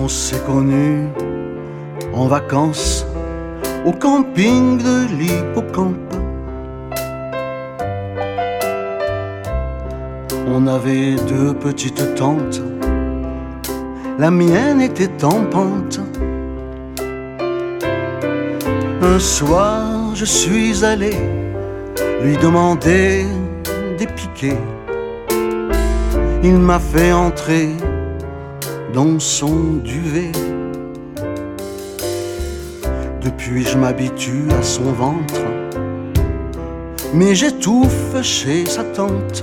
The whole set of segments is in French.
s'est connus en vacances au camping de l'Hippocampe. On avait 2 petites tentes, la mienne était en pente. Un soir, je suis allé lui demander des piquets. Il m'a fait entrer dans son duvet. Depuis, je m'habitue à son ventre, mais j'étouffe chez sa tante.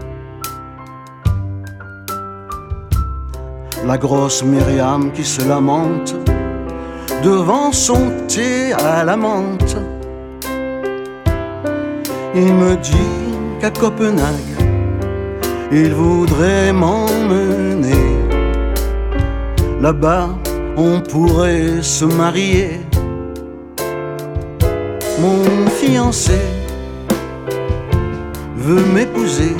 La grosse Myriam qui se lamente devant son thé à la menthe. Il me dit qu'à Copenhague, il voudrait m'emmener. Là-bas, on pourrait se marier. Mon fiancé veut m'épouser,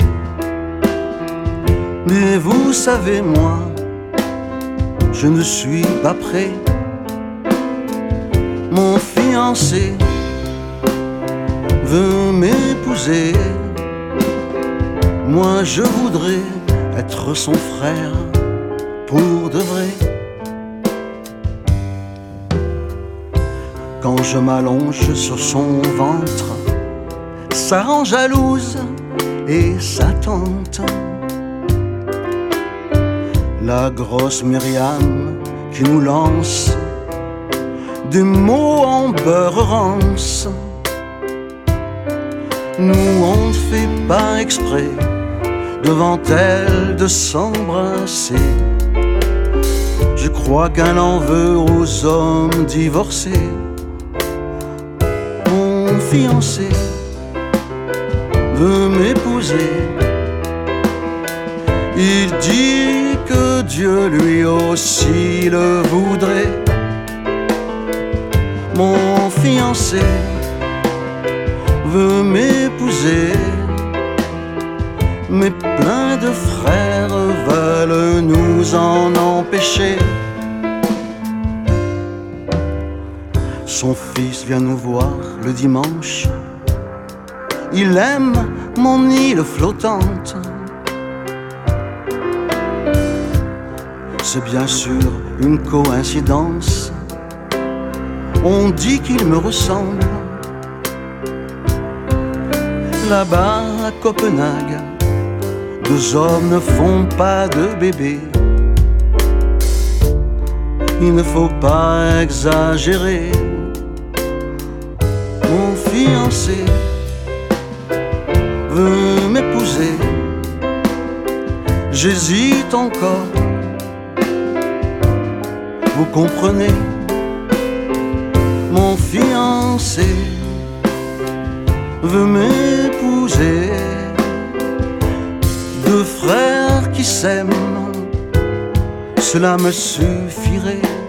mais vous savez, moi, je ne suis pas prêt. Mon fiancé veut m'épouser, moi je voudrais être son frère pour de vrai. Quand je m'allonge sur son ventre, ça rend jalouse et ça tente. La grosse Myriam qui nous lance des mots en beurre rance. Nous on ne fait pas exprès devant elle de s'embrasser. Je crois qu'elle en veut aux hommes divorcés. Mon fiancé veut m'épouser. Il dit que Dieu lui aussi le voudrait. Mon fiancé veut m'épouser, mais plein de frères veulent nous en empêcher. Son fils vient nous voir le dimanche. Il aime mon île flottante. C'est bien sûr une coïncidence. On dit qu'il me ressemble. Là-bas à Copenhague, 2 hommes ne font pas de bébé. Il ne faut pas exagérer. Mon fiancé veut m'épouser. J'hésite encore. Vous comprenez? Mon fiancé veut m'épouser. 2 frères qui s'aiment, cela me suffirait.